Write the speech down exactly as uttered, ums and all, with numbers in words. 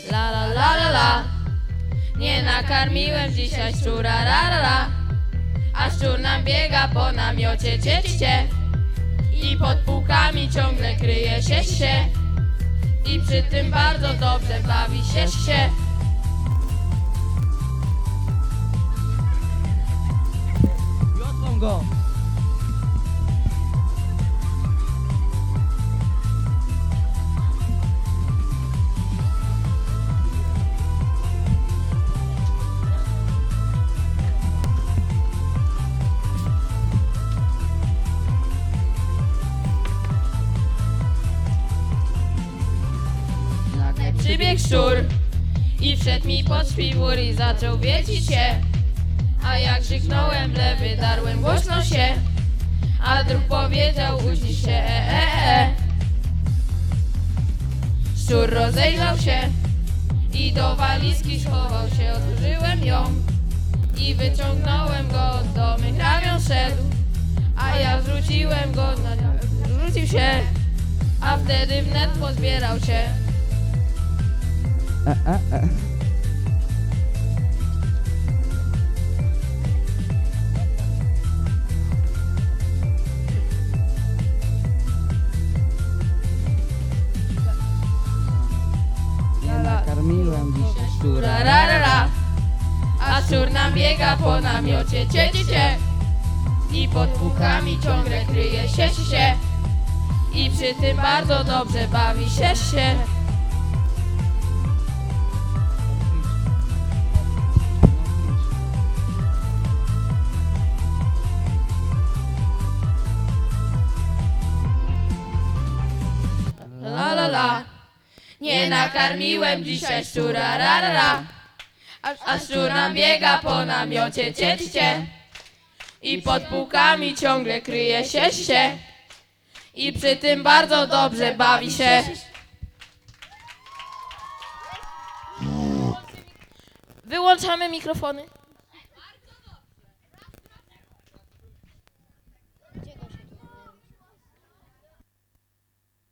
La la la la la. Nie nakarmiłem dzisiaj szczura, ra ra ra. A szczur nam biega po namiocie, cie cie cie. I pod półkami ciągle kryje się się. I przy tym bardzo dobrze bawi się się. Wiodłą go! Nagle przybiegł szczur i wszedł mi pod śpiwór i zaczął wiecić się. A jak krzyknąłem, lewy darłem głośno się. A druh powiedział, uśnij się, e, e, e. Szczur rozejrzał się i do walizki schował się. Otworzyłem ją i wyciągnąłem go, do mych ramion szedł. A ja zrzuciłem go, na zrzucił się, a wtedy wnet pozbierał się. E, e, e. Nie nakarmiłem dzisiaj szczura, Ra, ra, ra. A szczur nam biega po namiocie, cie, cie, cie. I pod półkami ciągle kryje się, się, się. I przy tym bardzo dobrze bawi się, się. La la la. Nie nakarmiłem dzisiaj szczura, ra, ra, ra. A szczur nam biega po namiocie, cie, cie, cie. I pod półkami ciągle kryje się, się. I przy tym bardzo dobrze bawi się. Wyłączamy mikrofony.